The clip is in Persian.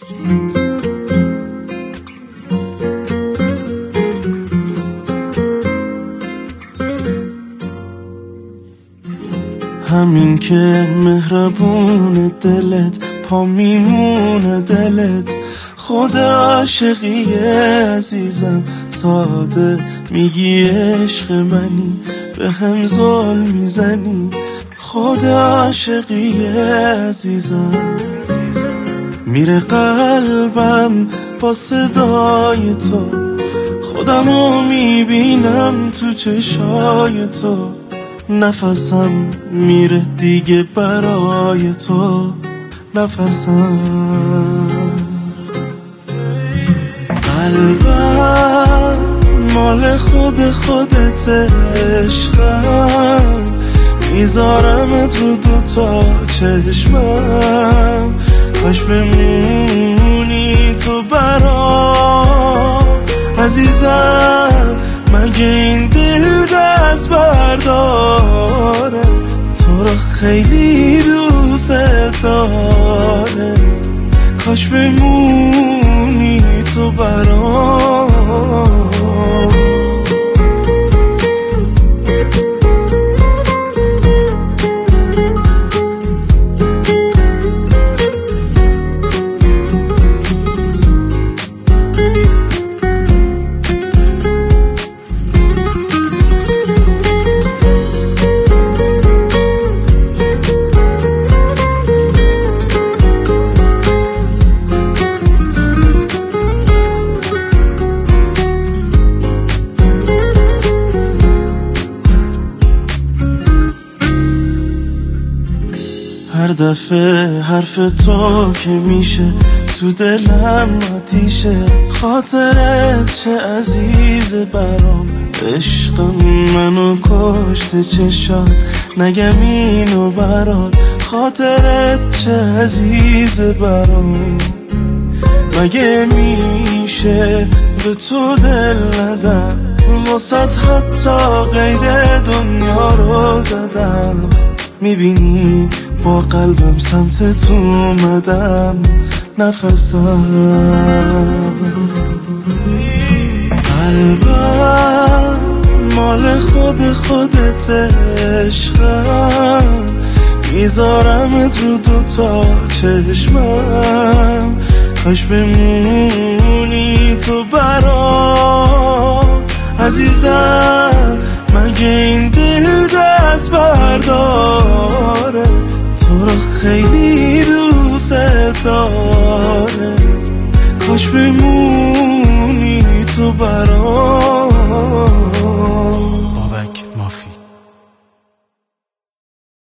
همین که مهربون دلت پا میمونه دلت، خود عاشقی عزیزم ساده میگی عشق منی، به هم ظلم میزنی خود عاشقی عزیزم. میره قلبم با صدای تو، خودمو میبینم تو چشای تو، نفسم میره دیگه برای تو، نفسم. قلبم مال خودت عشقم، میذارمت رو دوتا چشمم، کاش بمونی تو برام عزیزم. مگه این دل دست برداره، تو رو خیلی دوست داره، کاش بمونی تو برام. هر دفعه حرف تو که میشه تو دلم آتیشه، خاطرت چه عزیز برام، عشق منو کشته چشات، نگم اینو برات، خاطرت چه عزیز برام. مگه میشه به تو دل ندم، واسط حتی قید دنیا رو زدم، میبینی با قلبم سمت تو اومدم، نفسم. قلبم مال خودت عشقم، میذارمت رو دوتا چشمم، کاش بمونی تو برام عزیزم. مگه این دل دست برداره، تو رو خیلی دوست داره، کاش بمونی تو برام.